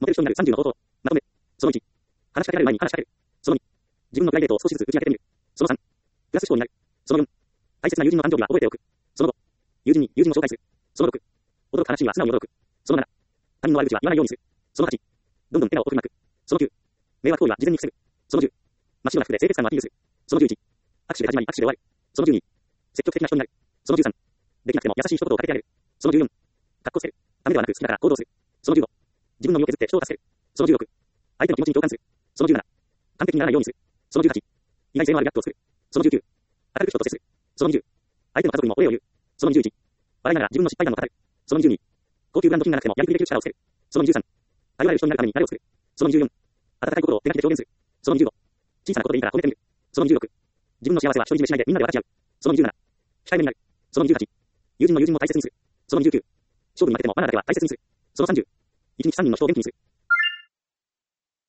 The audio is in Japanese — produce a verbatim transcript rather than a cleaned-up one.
モテる人になるさんじゅうの方法。まとめ。そのいち。話しかけられる前に話しかける。そのに。自分のプライベートを少しずつ打ち明けてみる。そのさん。プラス思考になる。そのよん。大切な友人の誕生日は覚えておく。そのご。友人に友人を紹介する。そのろく。驚く話には素直に驚く。そのなな。他人の悪口は言わないようにする。そのはち。どんどん手が大きくなく。そのきゅう。迷惑行為は事前に防ぐ。そのじゅう。真っ白な服で清潔感をアピールする。そのじゅういち。握手で始まり握手で終わる。そのじゅうに。積極的な人になる。そのじゅうさん。できなくても優しい一言をかけてあげる。そのじゅうよん。かっこつける。ためではなく好きだから行動する。そのじゅうご。自分の身を削って人を助ける。そのじゅうろく。相手の気持ちに共感する。そのじゅうなな。完璧にならないようにする。そのじゅうはち。意外性のあるギャップを作る。そのじゅうきゅう。明るく人と接する。そのにじゅう。相手の家族にもお礼を言う。そのにじゅういち。笑いながら自分の失敗談を語る。そのにじゅうに。高級ブランド品がなくてもやりくりできる力をつける。そのにじゅうさん。頼られる人になるために慣れをする。そのにじゅうよん。温かい心を手書きで表現する。そのにじゅうご。小さなことでいいから褒めてみる。そのにじゅうろく。自分の幸せは独り占めしないでみんなで分かち合う。そのにじゅうなな。控えめになる。そのにじゅうはち。友人の友人も大切にする。そのにじゅうきゅう。勝負に負けてもマナーだけは大切にする。そのさんじゅう。いちにちさんにんの人を元気にする。